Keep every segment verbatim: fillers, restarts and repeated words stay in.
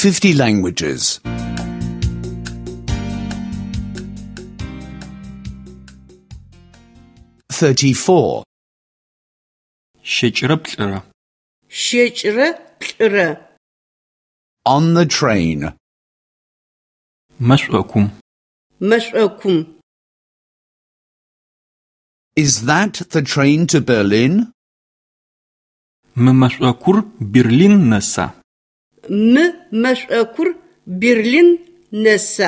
fifty languages. thirty-four. Щэкӏырэ плӏырэ. Щэкӏырэ плӏырэ. On the train. Мэшӏокум. Мэшӏокум. Is that the train to Berlin? Мы мэшӏокур Берлин нэса. Мы мэшӏокур Берлин нэса.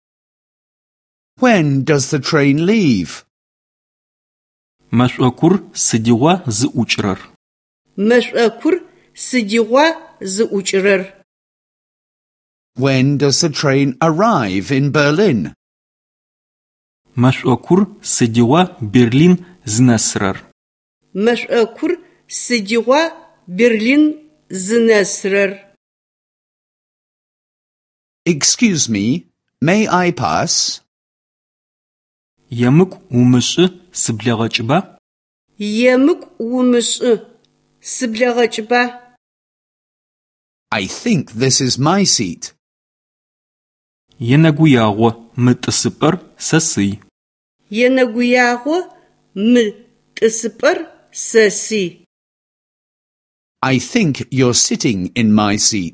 When does the train leave? Мэшӏокур сыдигъуа зыӏукӏырэр. Мэшӏокур сыдигъуа зыӏукӏырэр. When does the train arrive in Berlin? Мэшӏокур сыдигъуа Берлин зынэсырэр. Мэшӏокур сыдигъуа Берлин зынэсырэр. Excuse me, may I pass? Емыкӏу умышӏы сыблэгъэкӏыба? Емыкӏу умышӏы сыблэгъэкӏыба? I think this is my seat. Енэгуягъо мы тӏысыпӏэр сэ сый. Енэгуягъо мы тӏысыпӏэр сэ сый. I think you're sitting in my seat.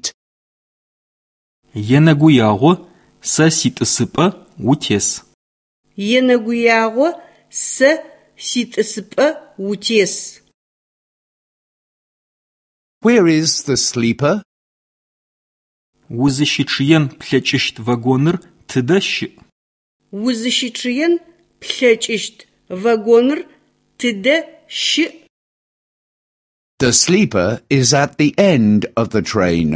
Енэгуягъо сэ ситӏысыпӏэ утес. Енэгуягъо сэ ситӏысыпӏэ утес. Where is the sleeper? Узыщычъыен плъэкӏыщт вагоныр тыдэ щыӏ? Узыщычъыен плъэкӏыщт вагоныр тыдэ щыӏ? The sleeper is at the end of the train.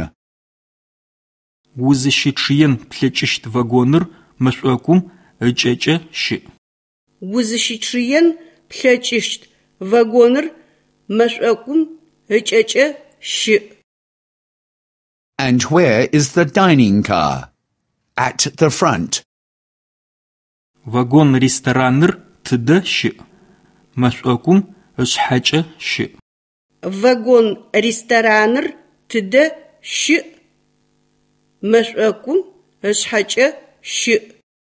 Узыщычъыен плъэкӏыщт вагоныр мэшӏокум ыкӏэкӏэ щыӏ. Узыщычъыен плъэкӏыщт вагоныр мэшӏокум ыкӏэкӏэ щыӏ. And where is the dining car? At the front. Вагон рестораныр тыдэ щыӏ? Мэшӏокум ышъхьэкӏэ щыӏ. Вагон рестораныр тыдэ щыӏ? Мэшӏокум ышъхьэкӏэ щыӏ.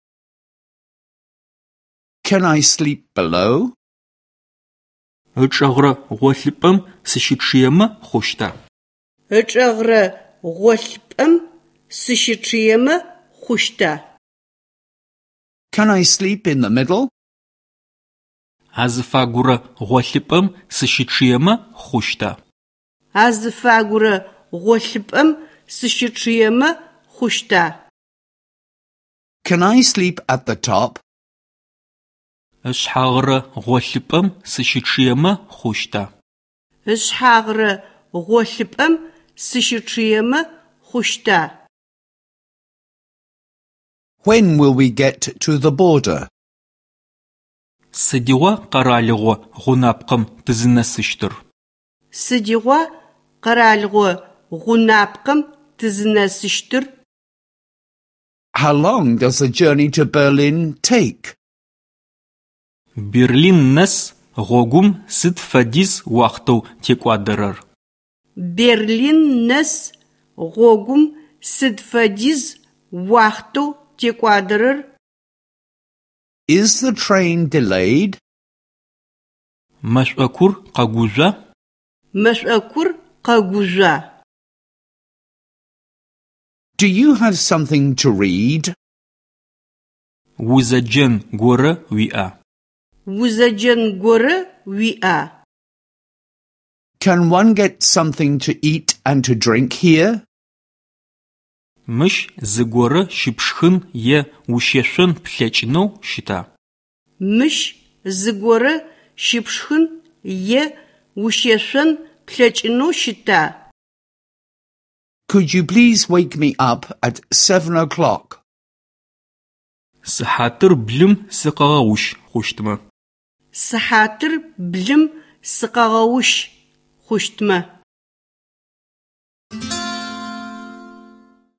Can I sleep below? Ычӏэгъырэ гъолъыпӏэм сыщычъыемэ хъущта? Ычӏэгъырэ гъолъыпӏэм сыщычъыемэ хъущта? Can I sleep in the middle? Азыфагурэ гъолъыпӏэм сыщычъыемэ хъущта? Азыфагурэ гъолъыпӏэм сыщычъыемэ хъущта? Can I sleep at the top? Ышъхьагъырэ гъолъыпӏэм сыщычъыемэ хъущта? Ышъхьагъырэ гъолъыпӏэм сыщычъыемэ хъущта? When will we get to the border? Сыдигъуа къэралыгъо гъунапкъэм тызынэсыщтыр? Сыдигъуа къэралыгъо гъунапкъэм тызынэсыщтыр? How long does the journey to Berlin take? Берлин нэс гъогум сыд фэдиз уахътэу текӏуадэрэр? Берлин нэс гъогум сыд фэдиз уахътэу текӏуадэрэр? Is the train delayed? Мэшӏокур къэгужъуа? Мэшӏокур къэгужъуа? Do you have something to read? Узэджэн горэ уиӏа? Узэджэн горэ уиӏа? Can one get something to eat and to drink here? Мыщ зыгорэ щыпшхын е ущешъон плъэкӏынэу щыта? Мыщ зыгорэ щыпшхын е ущешъон плъэкӏынэу щыта? Could you please wake me up at seven o'clock? Сыхьатыр блым сыкъэгъэущ хъущтмэ. Сыхьатыр блым сыкъэгъэущ хъущтмэ.